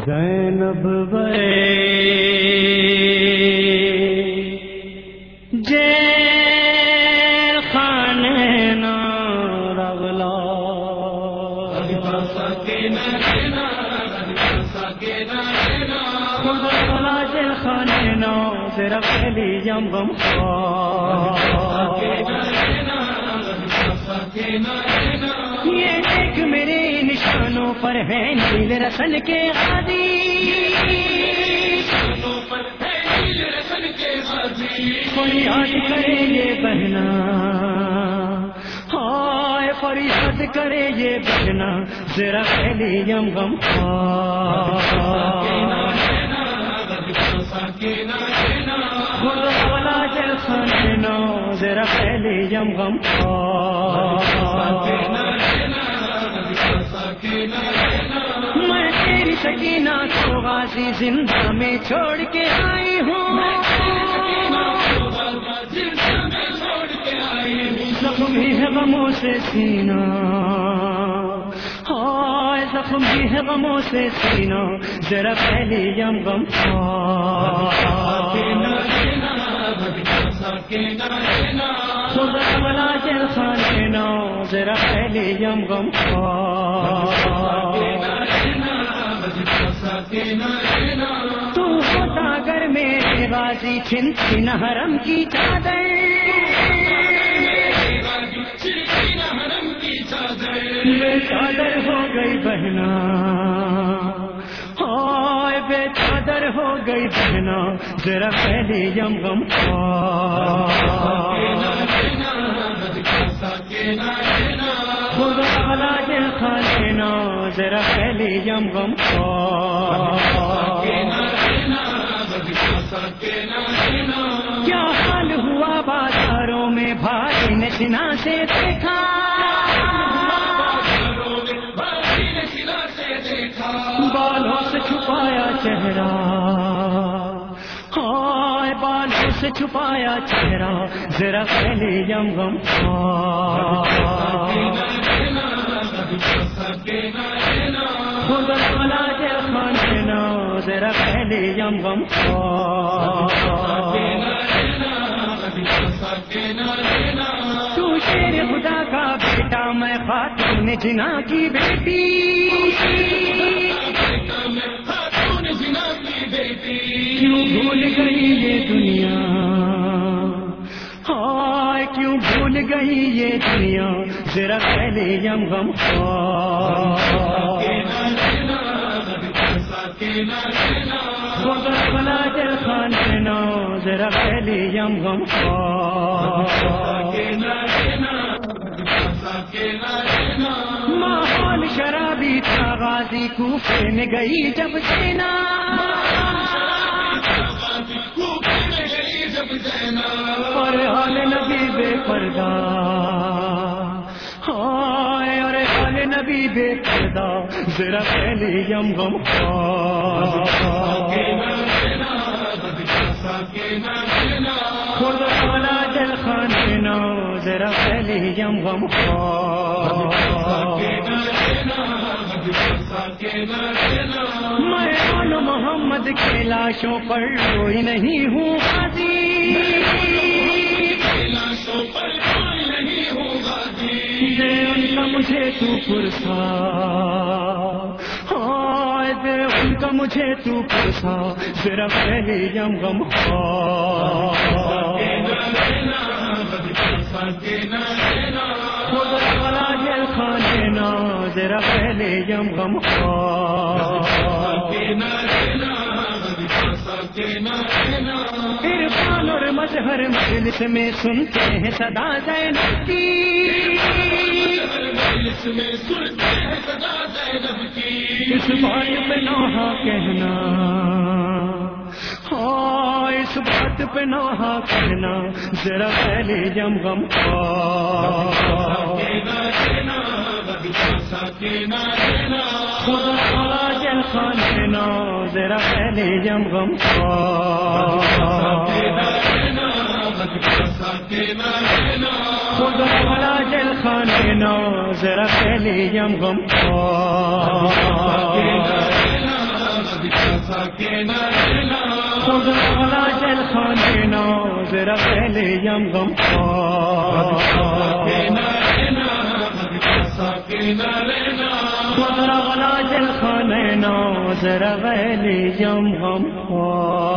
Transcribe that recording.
زینب jail خانے نا رغلا خدا جیل خانے نا تیرا پہلی یم غم یہ ایک میرے نشانوں پر ہے نیل رسن کے غازی فریاد کرے یہ بہنا ہائے فریاد کرے یہ بہنا ذرا پہلی یم غم والا جل خانے نو ذرا پہلی یم غم میں تیری سکینہ کو غازی زندہ میں چھوڑ کے آئی ہوں زخمی ہے غموں سے سینہ ہائے زخمی ہے غموں سے سینہ ذرا پہلی یم غم خدا والا جل خانے نو ذرا پہلی یم غم تو ہوتا گر میرے غازی چھن چھن حرم کی چادر بے چادر ہو گئی بہنا ہائے بے چادر ہو گئی بہنا ذرا پہلی یم غم خدا والا جل خانے نو ذرا پہلی یم غم کیا حال ہوا بازاروں میں بھائی نے سنا سے دیکھا بالوں سے چھپایا چہرہ ہائے بالوں سے چھپایا چہرہ ذرا پہلی یم غم خدا والا جل خانے نو ذرا پہلی یم غم تو شیر خدا کا بیٹا میں خاتون جنا کی بیٹی کیوں بھول گئی یہ دنیا ہائے کیوں بھول گئی یہ دنیا ذرا پہلی یم غم خدا والا جل خانے نو ذرا پہلی یم غم ماحول شرابی تھا غازی کوفے میں گئی جب سینا اور حال نبی بے پردہ ہائے اور حال نبی بے پردہ ذرا پہلی یم غم خدا والا جل خانے نو ذرا پہلی یم غم میں آل محمد کے لاشوں پر کوئی نہیں ہوں غازی دے ان کا مجھے تو پرسا ہائے دے ان کا مجھے تو پرسا ذرا پہلی یم غم خدا والا جل خانے نو ذرا پہلی یم غم عرفان اور مظہر مجلس میں سنتے ہیں صدا زینب کی اس بات پہ نوحہ کہنا اس بات پہ نوحہ کہنا ذرا پہلی یم غم خدا والا جل خانے نو ذرا پہلی یم غم خدا والا جل خانے نو ذرا پہلی یم غم خود اغلا جل خانینا ذرا پہلے یم غم خود اغلا جل خانینا ذرا پہلے یم غم